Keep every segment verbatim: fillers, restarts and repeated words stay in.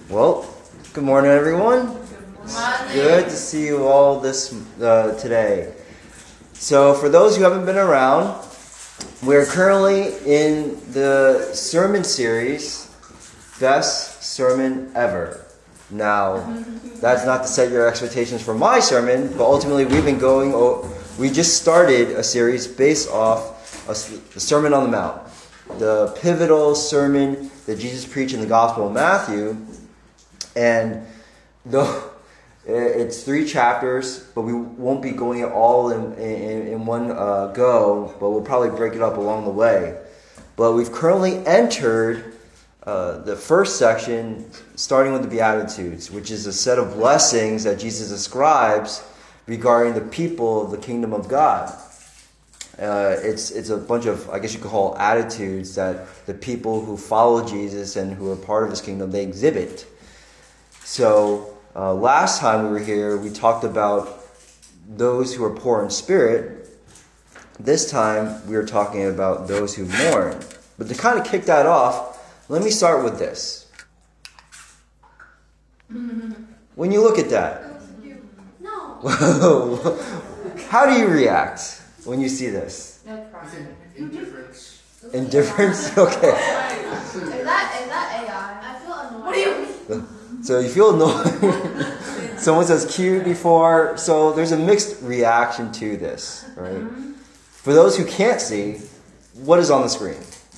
Well, good morning, everyone. Good morning. Good to see you all this uh, today. So, for those who haven't been around, we're currently in the sermon series, Best Sermon Ever. Now, that's not to set your expectations for my sermon, but ultimately we've been going. Oh, we just started a series based off a, the Sermon on the Mount, the pivotal sermon that Jesus preached in the Gospel of Matthew. And though it's three chapters, but we won't be going it all in, in, in one uh, go, but we'll probably break it up along the way. But we've currently entered uh, the first section, starting with the Beatitudes, which is a set of blessings that Jesus ascribes regarding the people of the kingdom of God. Uh, it's it's a bunch of, I guess you could call, attitudes that the people who follow Jesus and who are part of his kingdom, they exhibit. So uh, last time we were here, we talked about those who are poor in spirit. This time, we are talking about those who mourn. But to kind of kick that off, let me start with this. When you look at that, No. how do you react when you see this? No problem. Indifference. Indifference? Okay. Is that is that A I? I feel annoyed. What do you mean? So you feel annoyed. Someone says cute before. So there's a mixed reaction to this, right? For those who can't see, what is on the screen?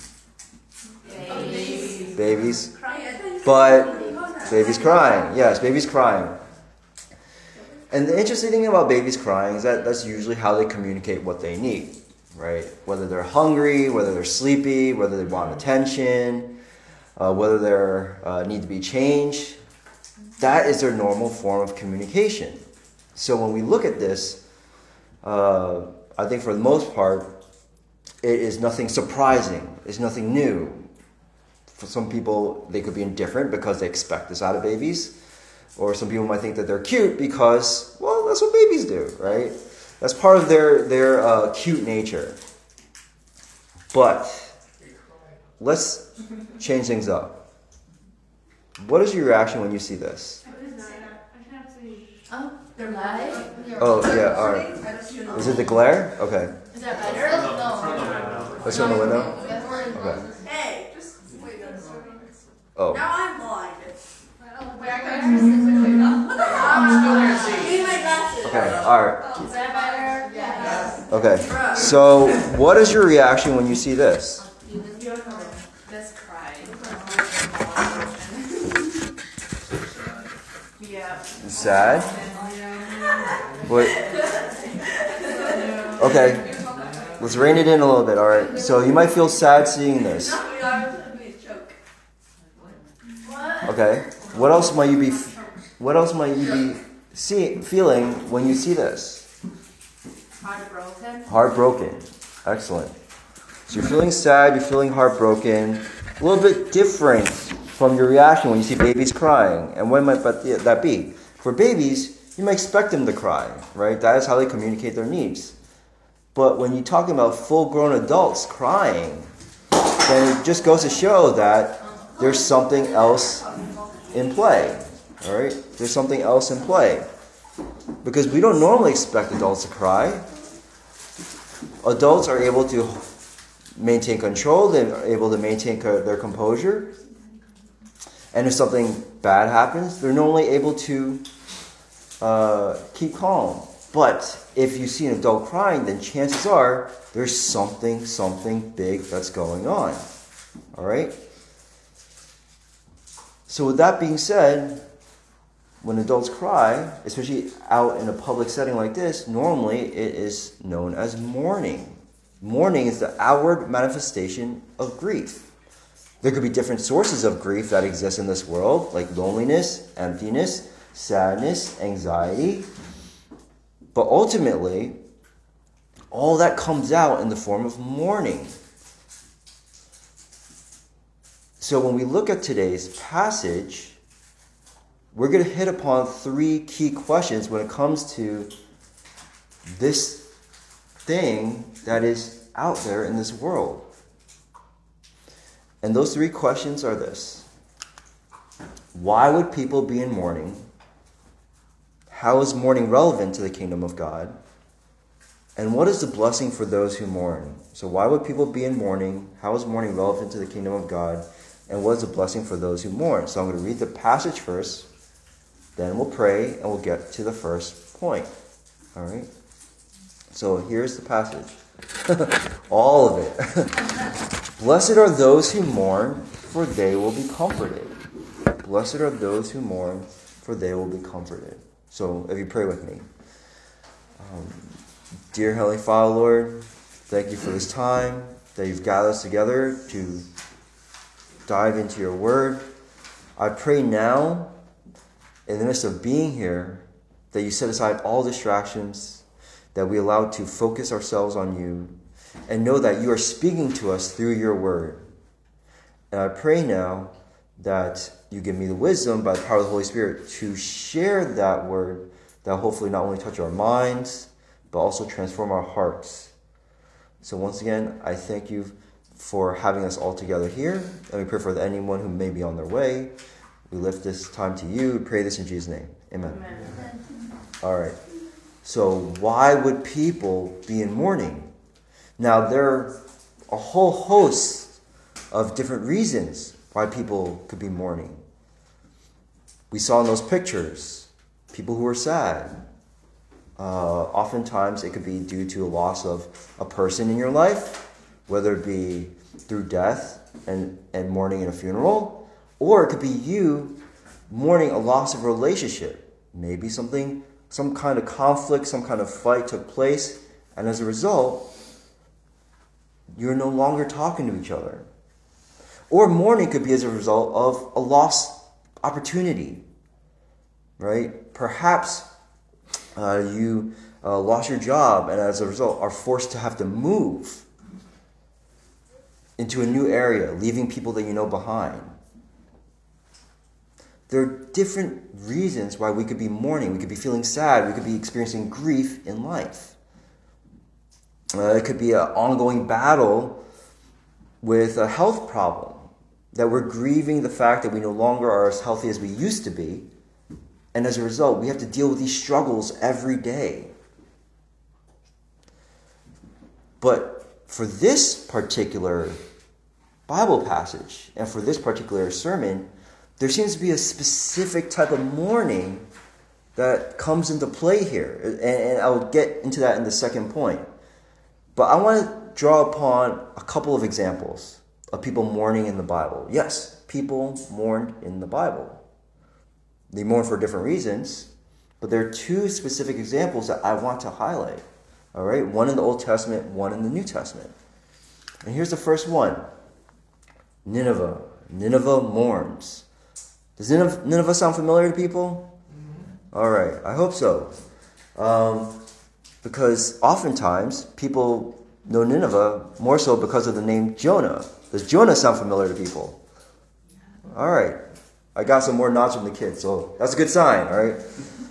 Babies. Babies. But babies crying. Yes, babies crying. And the interesting thing about babies crying is that that's usually how they communicate what they need, right? Whether they're hungry, whether they're sleepy, whether they want attention, uh, whether they uh, need to be changed. That is their normal form of communication. So when we look at this, uh, I think for the most part, it is nothing surprising. It's nothing new. For some people, they could be indifferent because they expect this out of babies. Or some people might think that they're cute because, well, that's what babies do, right? That's part of their, their uh, cute nature. But let's change things up. What is your reaction when you see this? Oh, they're light. Oh, yeah, all right. Is it the glare? Okay. Is that better? No. Let's turn the window. Okay. Okay. Hey, just wait. Oh. Now I'm blind. Okay, all right. Is that better? Yes. Okay. So, what is your reaction when you see this? That's crying. Yeah. Sad? What? Okay. Let's rein it in a little bit, all right? So, you might feel sad seeing this. Okay. What else might you be what else might you be see, feeling when you see this? Heartbroken. Heartbroken. Excellent. So you're feeling sad, you're feeling heartbroken. A little bit different from your reaction when you see babies crying. And when might that be? For babies, you might expect them to cry, right? That is how they communicate their needs. But when you're talking about full-grown adults crying, then it just goes to show that there's something else in play. All right? There's something else in play. Because we don't normally expect adults to cry. Adults are able to maintain control. They're able to maintain co- their composure. And if something bad happens, they're normally able to uh, keep calm. But if you see an adult crying, then chances are there's something, something big that's going on. All right? So with that being said, when adults cry, especially out in a public setting like this, normally it is known as mourning. Mourning is the outward manifestation of grief. There could be different sources of grief that exist in this world, like loneliness, emptiness, sadness, anxiety. But ultimately, all that comes out in the form of mourning. So when we look at today's passage, we're going to hit upon three key questions when it comes to this thing that is out there in this world. And those three questions are this. Why would people be in mourning? How is mourning relevant to the kingdom of God? And what is the blessing for those who mourn? So why would people be in mourning? How is mourning relevant to the kingdom of God? And what is the blessing for those who mourn? So I'm going to read the passage first, then we'll pray, and we'll get to the first point. All right? So here's the passage. All of it. Blessed are those who mourn, for they will be comforted. Blessed are those who mourn, for they will be comforted. So if you pray with me. Um, dear Heavenly Father, Lord, thank you for this time that you've gathered us together to dive into your word. I pray now, in the midst of being here, that you set aside all distractions, that we allow to focus ourselves on you, and know that you are speaking to us through your word. And I pray now that you give me the wisdom by the power of the Holy Spirit to share that word that hopefully not only touch our minds, but also transform our hearts. So once again, I thank you for having us all together here, and we pray for anyone who may be on their way. We lift this time to you. We pray this in Jesus' name. Amen. Amen. All right. So why would people be in mourning? Now, there are a whole host of different reasons why people could be mourning. We saw in those pictures people who are sad. Uh, oftentimes, it could be due to a loss of a person in your life, whether it be through death and, and mourning in a funeral, or it could be you mourning a loss of a relationship. Maybe something, some kind of conflict, some kind of fight took place, and as a result, you're no longer talking to each other. Or mourning could be as a result of a lost opportunity, right? Perhaps uh, you uh, lost your job and as a result are forced to have to move into a new area, leaving people that you know behind. There are different reasons why we could be mourning. We could be feeling sad. We could be experiencing grief in life. Uh, it could be an ongoing battle with a health problem, that we're grieving the fact that we no longer are as healthy as we used to be. And as a result, we have to deal with these struggles every day. But for this particular Bible passage and for this particular sermon, there seems to be a specific type of mourning that comes into play here. And, and I'll get into that in the second point. But I want to draw upon a couple of examples of people mourning in the Bible. Yes, people mourned in the Bible. They mourn for different reasons, but there are two specific examples that I want to highlight. All right, one in the Old Testament, one in the New Testament. And here's the first one. Nineveh. Nineveh mourns. Does Nineveh, Nineveh sound familiar to people? Mm-hmm. All right, I hope so. Um, because oftentimes people know Nineveh more so because of the name Jonah. Does Jonah sound familiar to people? All right. I got some more nods from the kids, so that's a good sign, all right?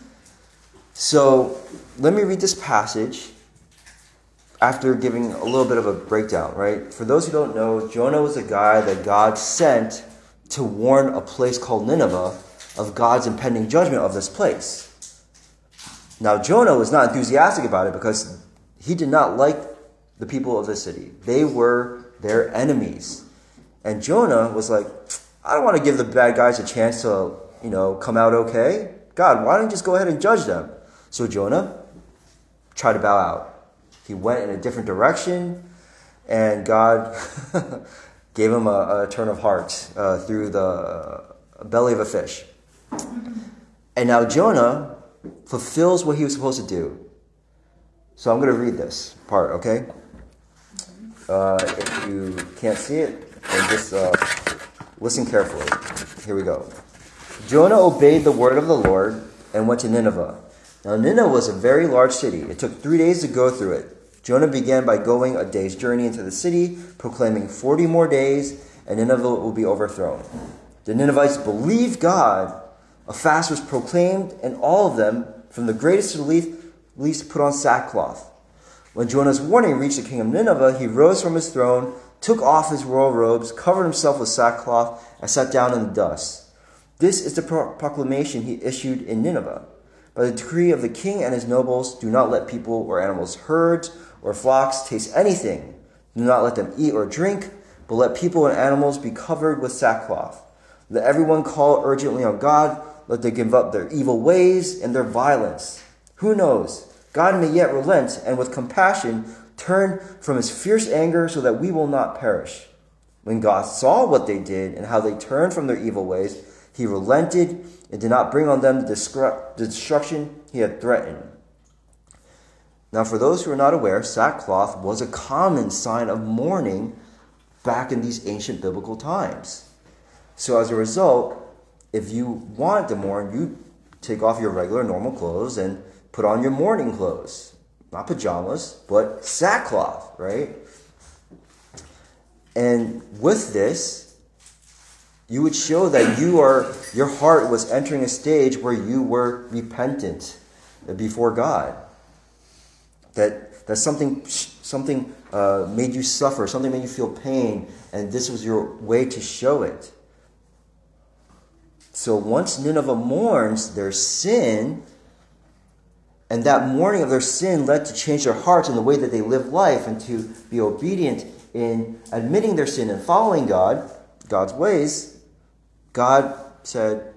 So let me read this passage after giving a little bit of a breakdown, right? For those who don't know, Jonah was a guy that God sent to warn a place called Nineveh of God's impending judgment of this place. Now, Jonah was not enthusiastic about it because he did not like the people of the city. They were their enemies. And Jonah was like, I don't want to give the bad guys a chance to, you know, come out okay. God, why don't you just go ahead and judge them? So Jonah tried to bow out. He went in a different direction, and God gave him a, a turn of heart uh, through the uh, belly of a fish. And now Jonah fulfills what he was supposed to do. So I'm going to read this part, okay? Uh, if you can't see it, then just uh, listen carefully. Here we go. Jonah obeyed the word of the Lord and went to Nineveh. Now Nineveh was a very large city. It took three days to go through it. Jonah began by going a day's journey into the city, proclaiming forty more days, and Nineveh will be overthrown. The Ninevites believed God. A fast was proclaimed, and all of them, from the greatest to the least, least put on sackcloth. When Jonah's warning reached the king of Nineveh, he rose from his throne, took off his royal robes, covered himself with sackcloth, and sat down in the dust. This is the pro- proclamation he issued in Nineveh. By the decree of the king and his nobles, do not let people or animals, herds or flocks taste anything. Do not let them eat or drink, but let people and animals be covered with sackcloth. Let everyone call urgently on God. Let them give up their evil ways and their violence. Who knows? God may yet relent and with compassion turn from his fierce anger so that we will not perish. When God saw what they did and how they turned from their evil ways, he relented and did not bring on them the destruction he had threatened. Now, for those who are not aware, sackcloth was a common sign of mourning back in these ancient biblical times. So as a result, if you want to mourn, you take off your regular normal clothes and put on your mourning clothes. Not pajamas, but sackcloth, right? And with this, you would show that you are your heart was entering a stage where you were repentant before God. That that something something uh, made you suffer, something made you feel pain, and this was your way to show it. So once Nineveh mourns their sin, and that mourning of their sin led to change their hearts in the way that they live life and to be obedient in admitting their sin and following God, God's ways, God said,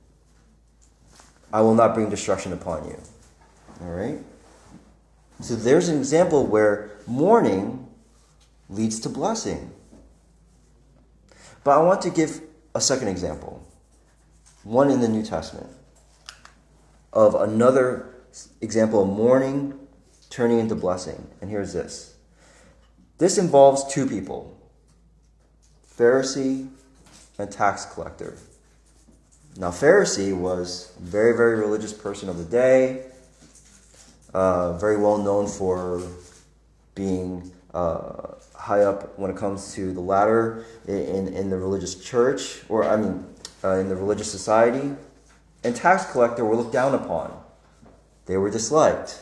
I will not bring destruction upon you. All right? So there's an example where mourning leads to blessing. But I want to give a second example. One in the New Testament. Of another example of mourning turning into blessing. And here's this. This involves two people. Pharisee and tax collector. Now, Pharisee was a very, very religious person of the day. Uh, very well known for being uh, high up when it comes to the ladder in, in the religious church, or I mean, uh, in the religious society. And tax collector were looked down upon. They were disliked.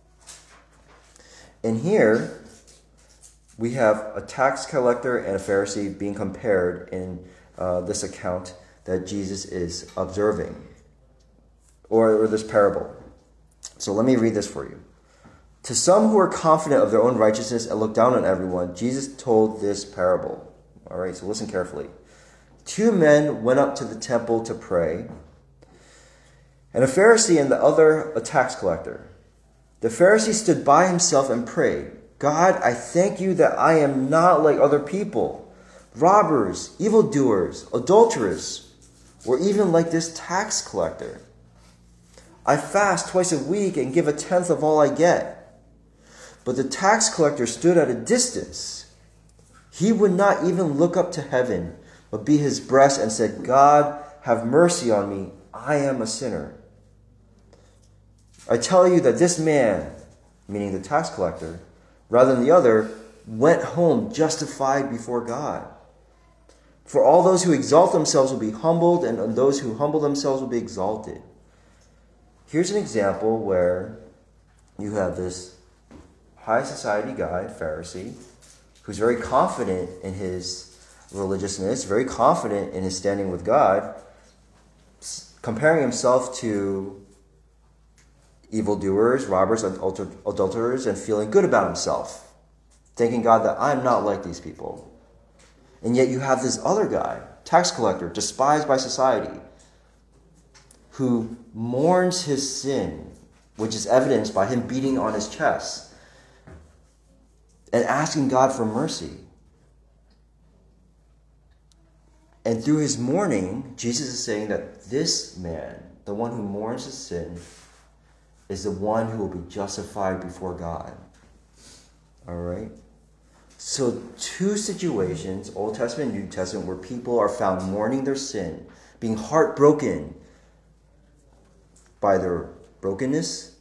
And here, we have a tax collector and a Pharisee being compared in uh, this account that Jesus is observing, or, or this parable. So let me read this for you. To some who are confident of their own righteousness and look down on everyone, Jesus told this parable. All right, so listen carefully. Two men went up to the temple to pray, and a Pharisee and the other a tax collector. The Pharisee stood by himself and prayed, God, I thank you that I am not like other people, robbers, evildoers, adulterers, or even like this tax collector. I fast twice a week and give a tenth of all I get. But the tax collector stood at a distance. He would not even look up to heaven, but beat his breast and said, God, have mercy on me. I am a sinner. I tell you that this man, meaning the tax collector, rather than the other, went home justified before God. For all those who exalt themselves will be humbled, and those who humble themselves will be exalted. Here's an example where you have this high society guy, Pharisee, who's very confident in his religiousness, very confident in his standing with God, comparing himself to evildoers, robbers, adulterers, and feeling good about himself, thanking God that I'm not like these people. And yet you have this other guy, tax collector, despised by society, who mourns his sin, which is evidenced by him beating on his chest and asking God for mercy. And through his mourning, Jesus is saying that this man, the one who mourns his sin, is the one who will be justified before God. All right? So two situations, Old Testament and New Testament, where people are found mourning their sin, being heartbroken by their brokenness,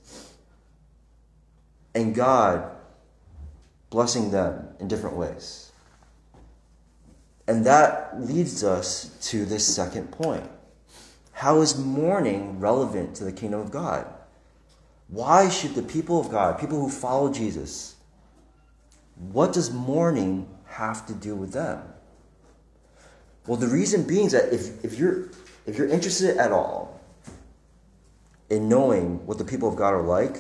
and God blessing them in different ways. And that leads us to this second point. How is mourning relevant to the kingdom of God? Why should the people of God, people who follow Jesus, what does mourning have to do with them? Well, the reason being is that if, if you're if you're interested at all in knowing what the people of God are like,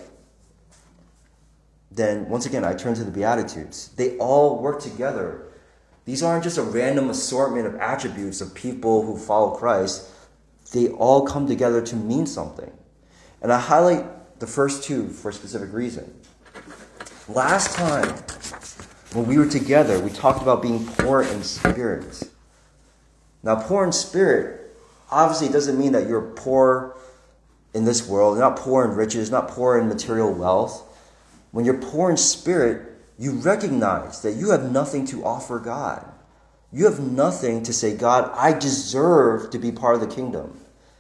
then once again, I turn to the Beatitudes. They all work together. These aren't just a random assortment of attributes of people who follow Christ. They all come together to mean something. And I highlight the first two for a specific reason. Last time, when we were together, we talked about being poor in spirit. Now, poor in spirit, obviously, doesn't mean that you're poor in this world. You're not poor in riches, not poor in material wealth. When you're poor in spirit, you recognize that you have nothing to offer God. You have nothing to say, God, I deserve to be part of the kingdom.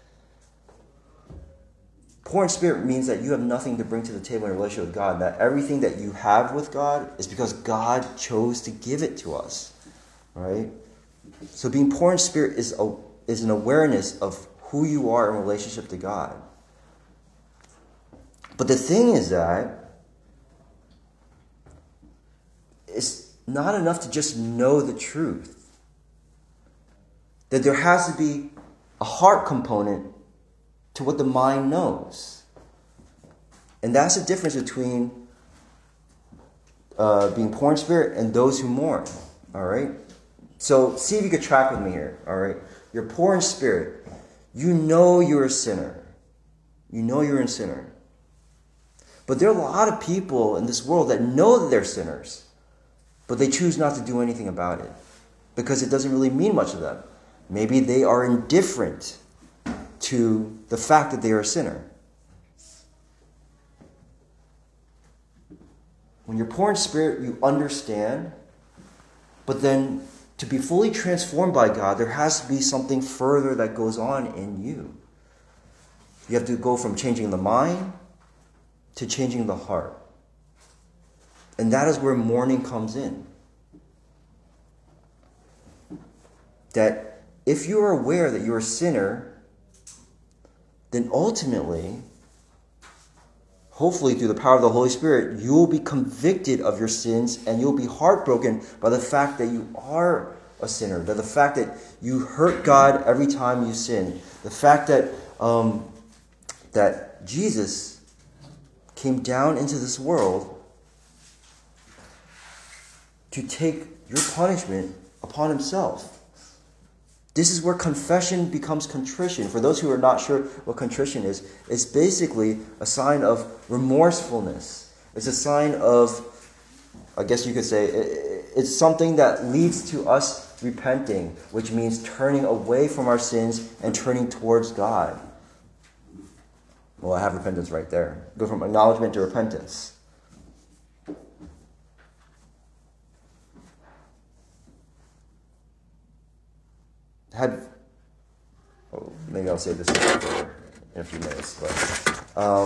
Poor in spirit means that you have nothing to bring to the table in a relationship with God. That everything that you have with God is because God chose to give it to us. Right? So being poor in spirit is, a, is an awareness of who you are in relationship to God. But the thing is that it's not enough to just know the truth. That there has to be a heart component to what the mind knows. And that's the difference between uh, being poor in spirit and those who mourn. All right? So see if you could track with me here. All right? You're poor in spirit. You know you're a sinner. You know you're a sinner. But there are a lot of people in this world that know that they're sinners, but they choose not to do anything about it because it doesn't really mean much to them. Maybe they are indifferent to the fact that they are a sinner. When you're poor in spirit, you understand, but then to be fully transformed by God, there has to be something further that goes on in you. You have to go from changing the mind to changing the heart. And that is where mourning comes in. That if you are aware that you're a sinner, then ultimately, hopefully through the power of the Holy Spirit, you will be convicted of your sins and you'll be heartbroken by the fact that you are a sinner. By the fact that you hurt God every time you sin. The fact that um, that Jesus came down into this world to take your punishment upon himself. This is where confession becomes contrition. For those who are not sure what contrition is, it's basically a sign of remorsefulness. It's a sign of, I guess you could say, it's something that leads to us repenting, which means turning away from our sins and turning towards God. Well, I have repentance right there. Go from acknowledgement to repentance. Had, oh, maybe I'll save this for in a few minutes. But, um,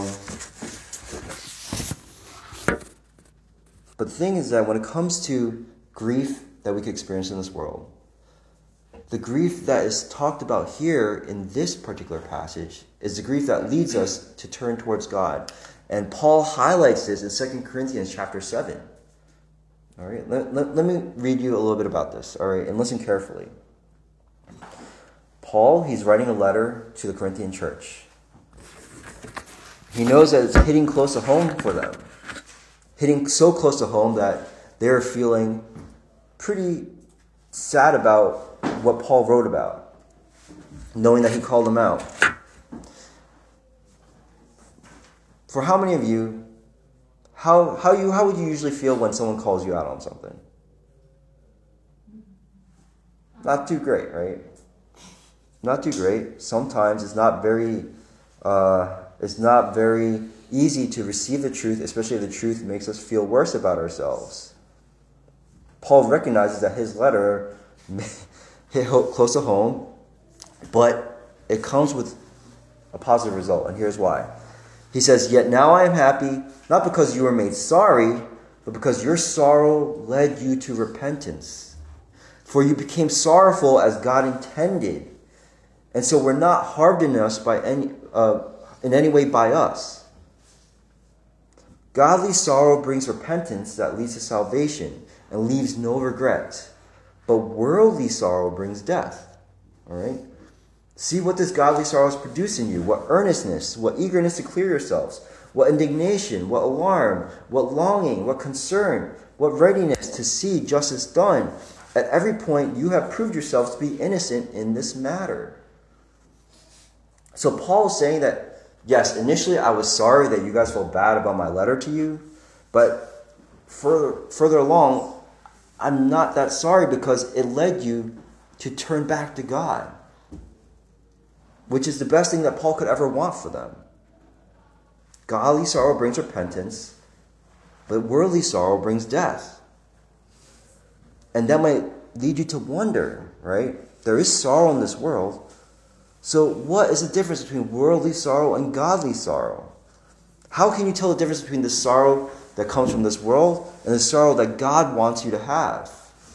but the thing is that when it comes to grief that we can experience in this world, the grief that is talked about here in this particular passage is the grief that leads us to turn towards God. And Paul highlights this in Second Corinthians chapter seven. All right, let, let, let me read you a little bit about this. All right, and listen carefully. Paul, he's writing a letter to the Corinthian church. He knows that it's hitting close to home for them. Hitting so close to home that they're feeling pretty sad about what Paul wrote about, knowing that he called them out. For how many of you, how how you how would you usually feel when someone calls you out on something? Not too great, right? Not too great. Sometimes it's not very, uh, it's not very easy to receive the truth, especially if the truth makes us feel worse about ourselves. Paul recognizes that his letter hit close to home, but it comes with a positive result, and here's why. He says, "Yet now I am happy, not because you were made sorry, but because your sorrow led you to repentance. For you became sorrowful as God intended, and so we're not hardened in us by any uh, in any way by us. Godly sorrow brings repentance that leads to salvation and leaves no regret. But worldly sorrow brings death." All right? See what this godly sorrow is producing in you. What earnestness, what eagerness to clear yourselves, what indignation, what alarm, what longing, what concern, what readiness to see justice done. At every point, you have proved yourselves to be innocent in this matter. So Paul is saying that, yes, initially I was sorry that you guys felt bad about my letter to you, but further, further along, I'm not that sorry because it led you to turn back to God, which is the best thing that Paul could ever want for them. Godly sorrow brings repentance, but worldly sorrow brings death. And that might lead you to wonder, right? There is sorrow in this world. So what is the difference between worldly sorrow and godly sorrow? How can you tell the difference between the sorrow that comes from this world and the sorrow that God wants you to have?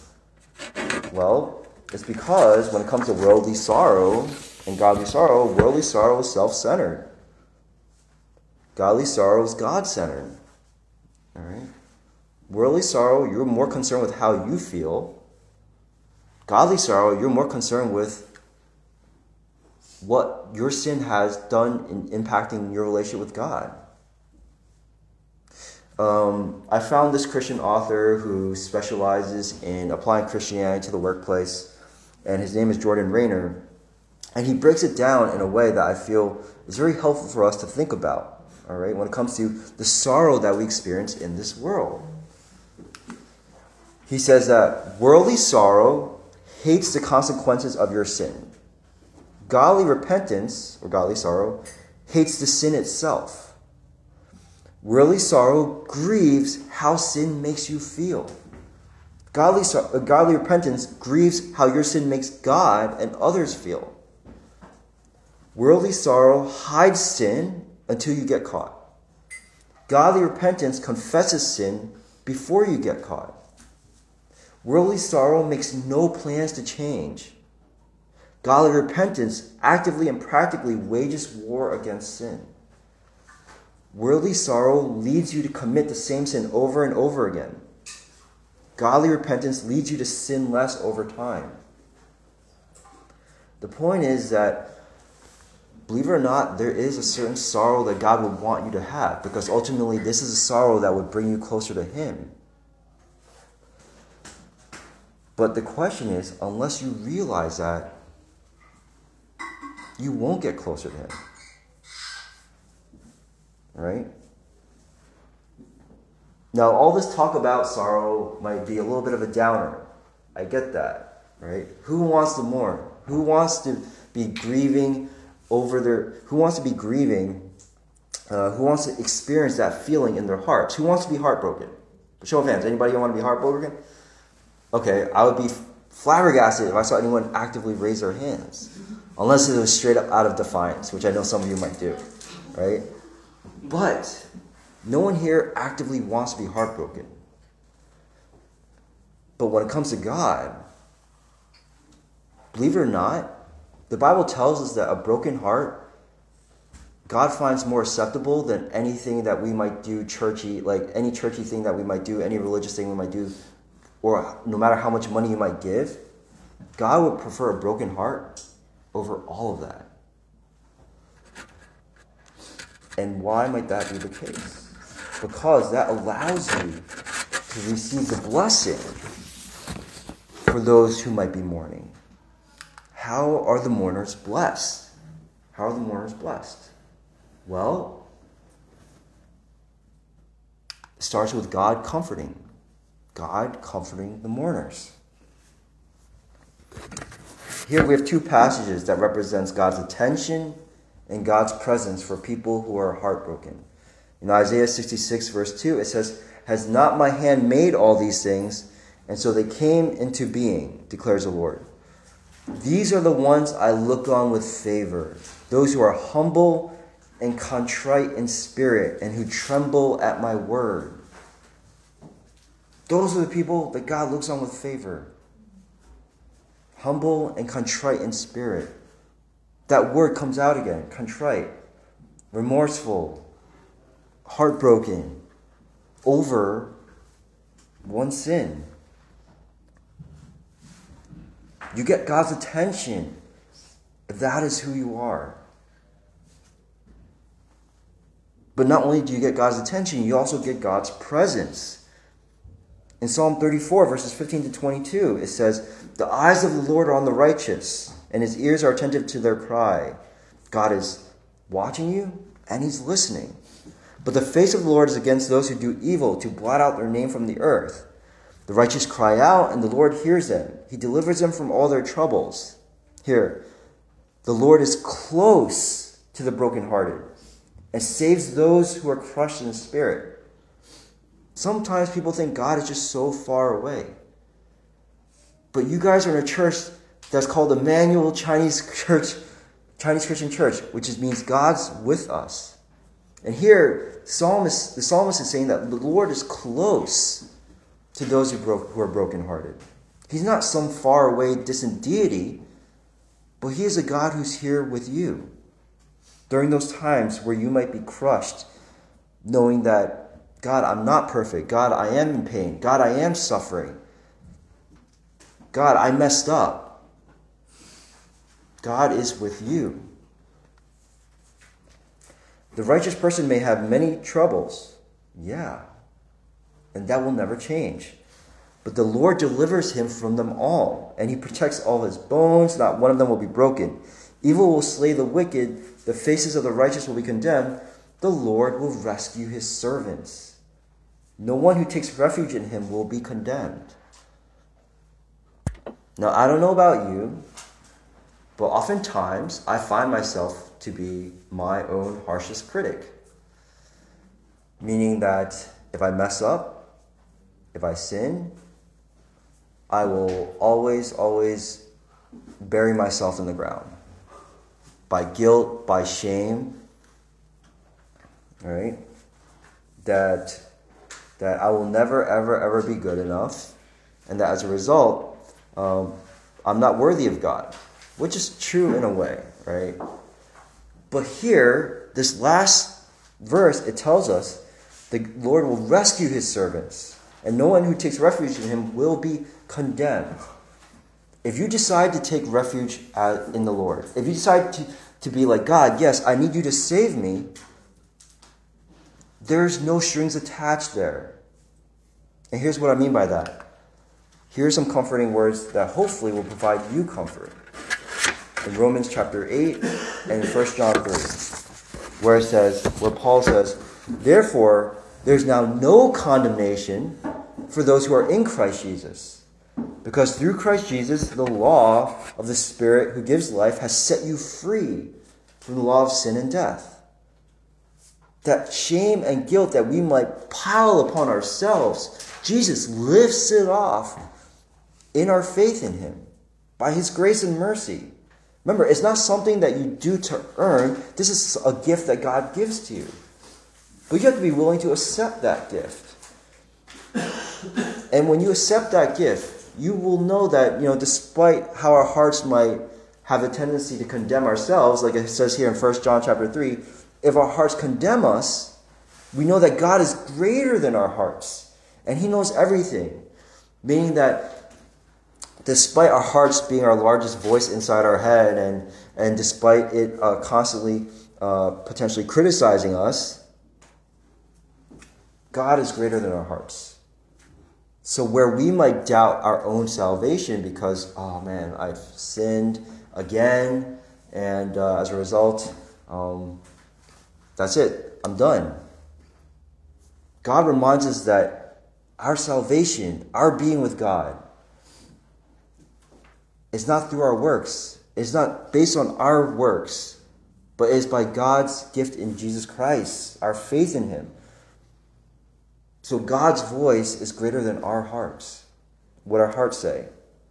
Well, it's because when it comes to worldly sorrow and godly sorrow, worldly sorrow is self-centered. Godly sorrow is God-centered. All right? Worldly sorrow, you're more concerned with how you feel. Godly sorrow, you're more concerned with what your sin has done in impacting your relationship with God. Um, I found this Christian author who specializes in applying Christianity to the workplace, and his name is Jordan Rayner. And he breaks it down in a way that I feel is very helpful for us to think about. All right, when it comes to the sorrow that we experience in this world. He says that worldly sorrow hates the consequences of your sin. Godly repentance, or godly sorrow, hates the sin itself. Worldly sorrow grieves how sin makes you feel. Godly, uh, godly repentance grieves how your sin makes God and others feel. Worldly sorrow hides sin until you get caught. Godly repentance confesses sin before you get caught. Worldly sorrow makes no plans to change. Godly repentance actively and practically wages war against sin. Worldly sorrow leads you to commit the same sin over and over again. Godly repentance leads you to sin less over time. The point is that, believe it or not, there is a certain sorrow that God would want you to have, because ultimately this is a sorrow that would bring you closer to Him. But the question is, unless you realize that, you won't get closer to Him. Right? Now, all this talk about sorrow might be a little bit of a downer. I get that. Right? Who wants to mourn? Who wants to be grieving over their, who wants to be grieving, uh, who wants to experience that feeling in their hearts? Who wants to be heartbroken? Show of hands. Anybody want to be heartbroken? Okay, I would be flabbergasted if I saw anyone actively raise their hands. Unless it was straight up out of defiance, which I know some of you might do. Right? But no one here actively wants to be heartbroken. But when it comes to God, believe it or not, the Bible tells us that a broken heart, God finds more acceptable than anything that we might do churchy, like any churchy thing that we might do, any religious thing we might do, or no matter how much money you might give. God would prefer a broken heart over all of that. And why might that be the case? Because that allows you to receive the blessing for those who might be mourning. How are the mourners blessed? How are the mourners blessed? Well, it starts with God comforting. God comforting the mourners. Here we have two passages that represents God's attention and God's presence for people who are heartbroken. In Isaiah sixty-six verse two, it says, "Has not my hand made all these things? And so they came into being, declares the Lord. These are the ones I look on with favor, those who are humble and contrite in spirit and who tremble at my word." Those are the people that God looks on with favor. Humble and contrite in spirit. That word comes out again, contrite, remorseful, heartbroken over one sin. You get God's attention if that is who you are. But not only do you get God's attention, you also get God's presence. In Psalm thirty-four, verses fifteen to twenty-two, it says, "The eyes of the Lord are on the righteous, and his ears are attentive to their cry." God is watching you, and he's listening. "But the face of the Lord is against those who do evil, to blot out their name from the earth. The righteous cry out, and the Lord hears them. He delivers them from all their troubles." Here, "The Lord is close to the brokenhearted, and saves those who are crushed in spirit." Sometimes people think God is just so far away. But you guys are in a church that's called Emmanuel Chinese Church, Chinese Christian Church, which is, means God's with us. And here, psalmist, the psalmist is saying that the Lord is close to those who, broke, who are brokenhearted. He's not some far away, distant deity, but he is a God who's here with you during those times where you might be crushed, knowing that, God, I'm not perfect. God, I am in pain. God, I am suffering. God, I messed up. God is with you. The righteous person may have many troubles. Yeah. And that will never change. But the Lord delivers him from them all, and he protects all his bones. Not one of them will be broken. Evil will slay the wicked. The faces of the righteous will be condemned. The Lord will rescue his servants. No one who takes refuge in him will be condemned. Now, I don't know about you, but oftentimes I find myself to be my own harshest critic. Meaning that if I mess up, if I sin, I will always, always bury myself in the ground. By guilt, by shame. All right? That, that I will never, ever, ever be good enough. And that as a result, um, I'm not worthy of God. Which is true in a way, right? But here, this last verse, it tells us the Lord will rescue his servants. And no one who takes refuge in him will be condemned. If you decide to take refuge in the Lord, if you decide to, to be like, God, yes, I need you to save me, there's no strings attached there. And here's what I mean by that. Here's some comforting words that hopefully will provide you comfort. In Romans chapter eight and in First John three, where it says, where Paul says, "Therefore, there's now no condemnation for those who are in Christ Jesus. Because through Christ Jesus, the law of the Spirit who gives life has set you free from the law of sin and death." That shame and guilt that we might pile upon ourselves, Jesus lifts it off in our faith in him, by his grace and mercy. Remember, it's not something that you do to earn. This is a gift that God gives to you. But you have to be willing to accept that gift. And when you accept that gift, you will know that, you know, despite how our hearts might have a tendency to condemn ourselves, like it says here in First John chapter three, if our hearts condemn us, we know that God is greater than our hearts. And he knows everything. Meaning that despite our hearts being our largest voice inside our head, and, and despite it uh, constantly uh, potentially criticizing us, God is greater than our hearts. So where we might doubt our own salvation because, oh man, I've sinned again, and uh, as a result, um, that's it, I'm done. God reminds us that our salvation, our being with God, it's not through our works. It's not based on our works, but it's by God's gift in Jesus Christ, our faith in him. So God's voice is greater than our hearts, what our hearts say.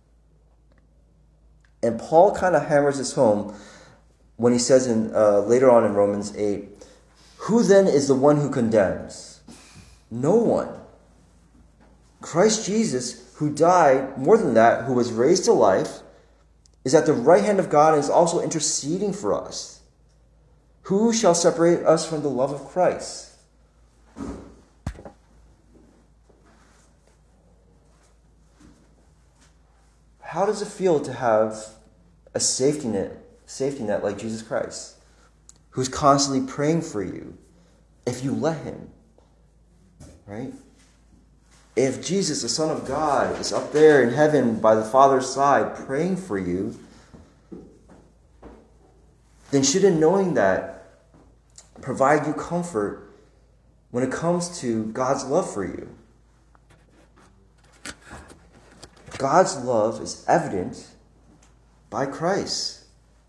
And Paul kind of hammers this home when he says in uh, later on in Romans eight, "Who then is the one who condemns? No one. Christ Jesus, who died, more than that, who was raised to life, is at the right hand of God and is also interceding for us. Who shall separate us from the love of Christ?" How does it feel to have a safety net safety net like Jesus Christ, who's constantly praying for you if you let him, right? If Jesus, the Son of God, is up there in heaven by the Father's side praying for you, then shouldn't knowing that provide you comfort when it comes to God's love for you? God's love is evident by Christ.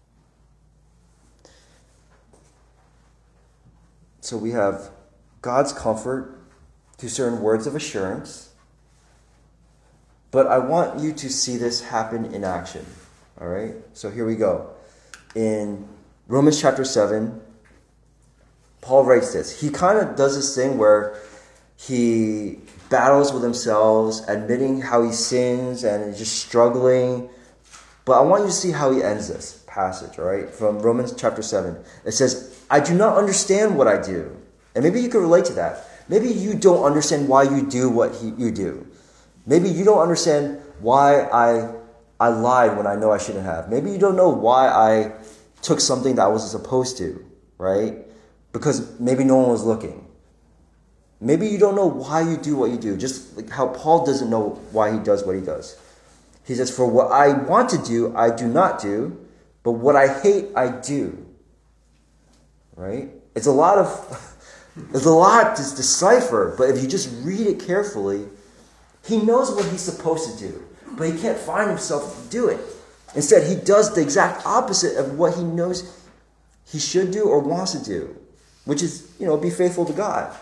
So we have God's comfort through certain words of assurance. But I want you to see this happen in action. All right? So here we go. In Romans chapter seven, Paul writes this. He kind of does this thing where he battles with himself, admitting how he sins and is just struggling. But I want you to see how he ends this passage, all right? From Romans chapter seven. It says, I do not understand what I do. And maybe you can relate to that. Maybe you don't understand why you do what he, you do. Maybe you don't understand why I I lied when I know I shouldn't have. Maybe you don't know why I took something that I wasn't supposed to, right? Because maybe no one was looking. Maybe you don't know why you do what you do, just like how Paul doesn't know why he does what he does. He says, for what I want to do, I do not do, but what I hate, I do. Right? It's a lot of, it's a lot to decipher, but if you just read it carefully, he knows what he's supposed to do, but he can't find himself to do it. Instead, he does the exact opposite of what he knows he should do or wants to do, which is, you know, be faithful to God.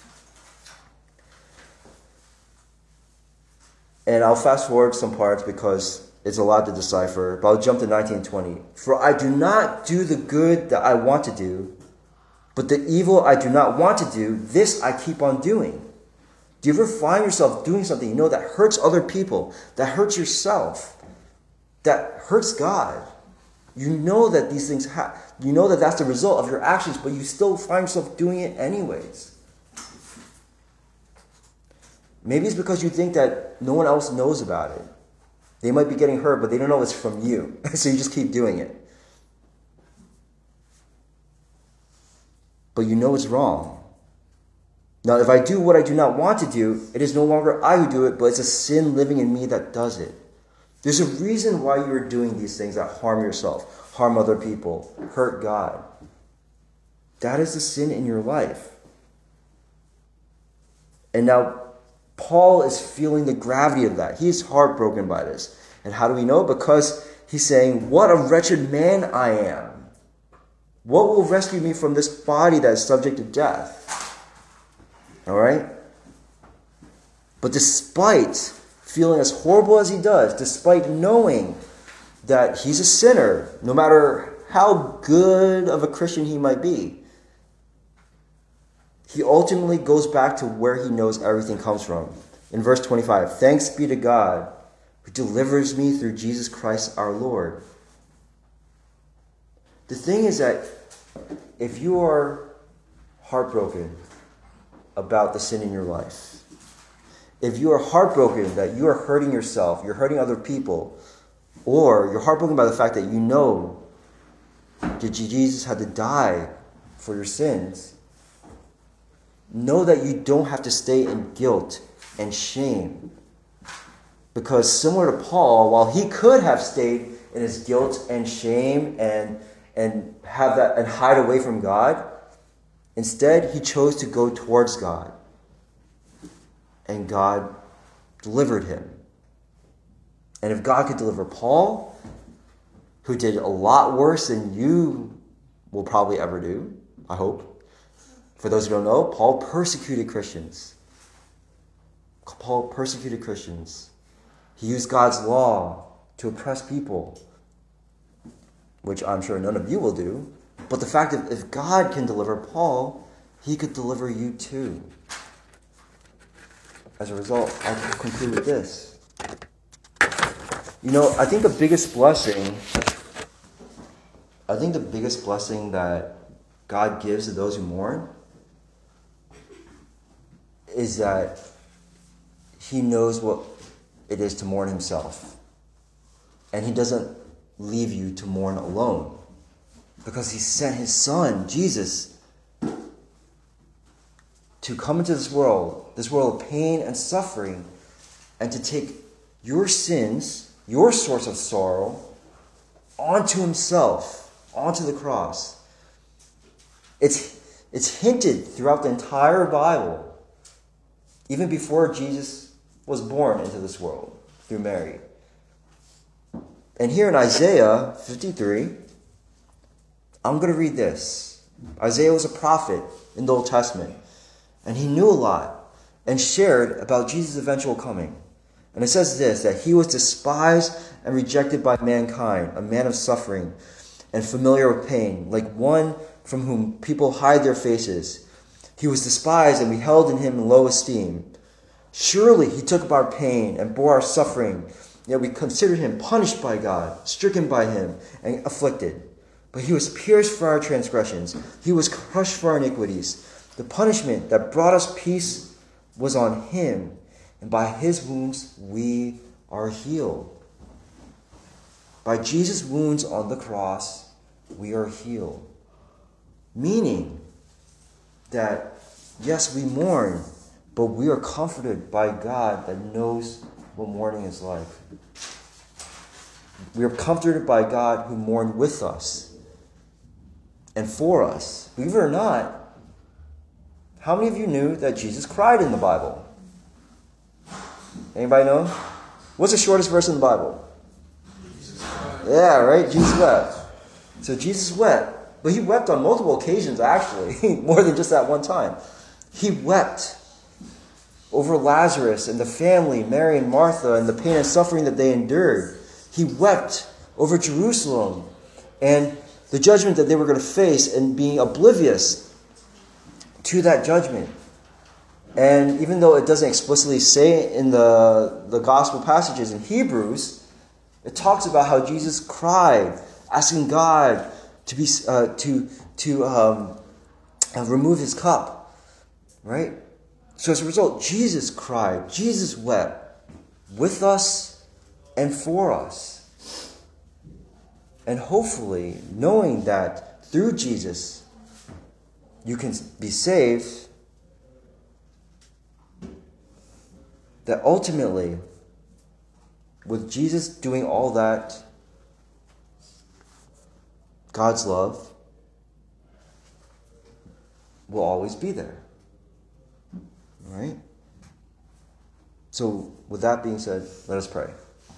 And I'll fast forward some parts because it's a lot to decipher, but I'll jump to nineteen and twenty. For I do not do the good that I want to do, but the evil I do not want to do, this I keep on doing. Do you ever find yourself doing something you know that hurts other people, that hurts yourself, that hurts God? You know that these things happen. You know that that's the result of your actions, but you still find yourself doing it anyways. Maybe it's because you think that no one else knows about it. They might be getting hurt, but they don't know it's from you. So you just keep doing it. But you know it's wrong. Now, if I do what I do not want to do, it is no longer I who do it, but it's a sin living in me that does it. There's a reason why you're doing these things that harm yourself, harm other people, hurt God. That is the sin in your life. And now, Paul is feeling the gravity of that. He is heartbroken by this. And how do we know? Because he's saying, what a wretched man I am. What will rescue me from this body that is subject to death? All right? But despite feeling as horrible as he does, despite knowing that he's a sinner, no matter how good of a Christian he might be, he ultimately goes back to where he knows everything comes from. In verse twenty-five, thanks be to God who delivers me through Jesus Christ our Lord. The thing is that if you are heartbroken about the sin in your life, if you are heartbroken that you are hurting yourself, you're hurting other people, or you're heartbroken by the fact that you know that Jesus had to die for your sins, know that you don't have to stay in guilt and shame. Because similar to Paul, while he could have stayed in his guilt and shame and, and have that and hide away from God, instead he chose to go towards God. And God delivered him. And if God could deliver Paul, who did a lot worse than you will probably ever do, I hope. For those who don't know, Paul persecuted Christians. Paul persecuted Christians. He used God's law to oppress people, which I'm sure none of you will do. But the fact that if God can deliver Paul, he could deliver you too. As a result, I'll conclude with this. You know, I think the biggest blessing, I think the biggest blessing that God gives to those who mourn is that he knows what it is to mourn himself. And he doesn't leave you to mourn alone. because he sent his son, Jesus, to come into this world, this world of pain and suffering, and to take your sins, your source of sorrow, onto himself, onto the cross. It's, it's hinted throughout the entire Bible, even before Jesus was born into this world through Mary. And here in Isaiah fifty-three, I'm going to read this. Isaiah was a prophet in the Old Testament, and he knew a lot and shared about Jesus' eventual coming. And it says this, that he was despised and rejected by mankind, a man of suffering and familiar with pain, like one from whom people hide their faces. He was despised, and we held in him in low esteem. Surely he took up our pain and bore our suffering, yet we considered him punished by God, stricken by him, and afflicted. But he was pierced for our transgressions. He was crushed for our iniquities. The punishment that brought us peace was on him, and by his wounds we are healed. By Jesus' wounds on the cross, we are healed. Meaning that, yes, we mourn, but we are comforted by God that knows what mourning is like. We are comforted by God who mourned with us and for us. Believe it or not, how many of you knew that Jesus cried in the Bible? Anybody know? What's the shortest verse in the Bible? Yeah, right? Jesus wept. So Jesus wept. But he wept on multiple occasions, actually. More than just that one time. He wept over Lazarus and the family, Mary and Martha, and the pain and suffering that they endured. He wept over Jerusalem and the judgment that they were going to face, and being oblivious to that judgment. And even though it doesn't explicitly say in the, the gospel passages in Hebrews, it talks about how Jesus cried, asking God to be uh, to to um, uh, remove his cup, right? So as a result, Jesus cried, Jesus wept with us and for us. And hopefully, knowing that through Jesus, you can be saved, that ultimately, with Jesus doing all that, God's love will always be there. Right? So, with that being said, let us pray.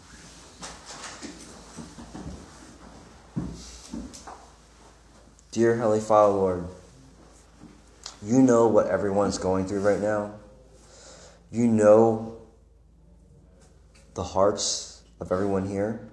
Dear Heavenly Father, Lord, you know what everyone's going through right now. You know the hearts of everyone here.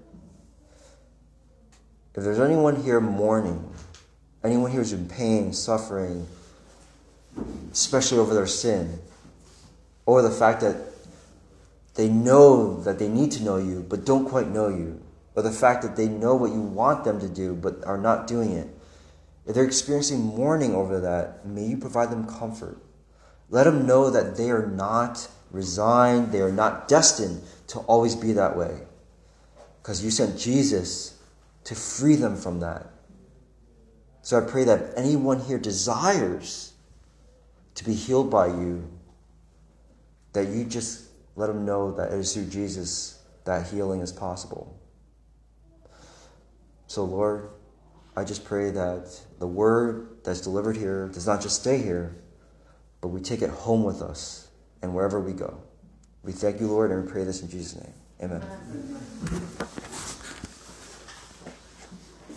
If there's anyone here mourning, anyone here who's in pain, suffering, especially over their sin, or the fact that they know that they need to know you, but don't quite know you, or the fact that they know what you want them to do, but are not doing it, if they're experiencing mourning over that, may you provide them comfort. Let them know that they are not resigned, they are not destined to always be that way. Because you sent Jesus to free them from that. So I pray that if anyone here desires to be healed by you, that you just let them know that it is through Jesus that healing is possible. So Lord, I just pray that the word that's delivered here does not just stay here, but we take it home with us and wherever we go. We thank you, Lord, and we pray this in Jesus' name. Amen. Amen.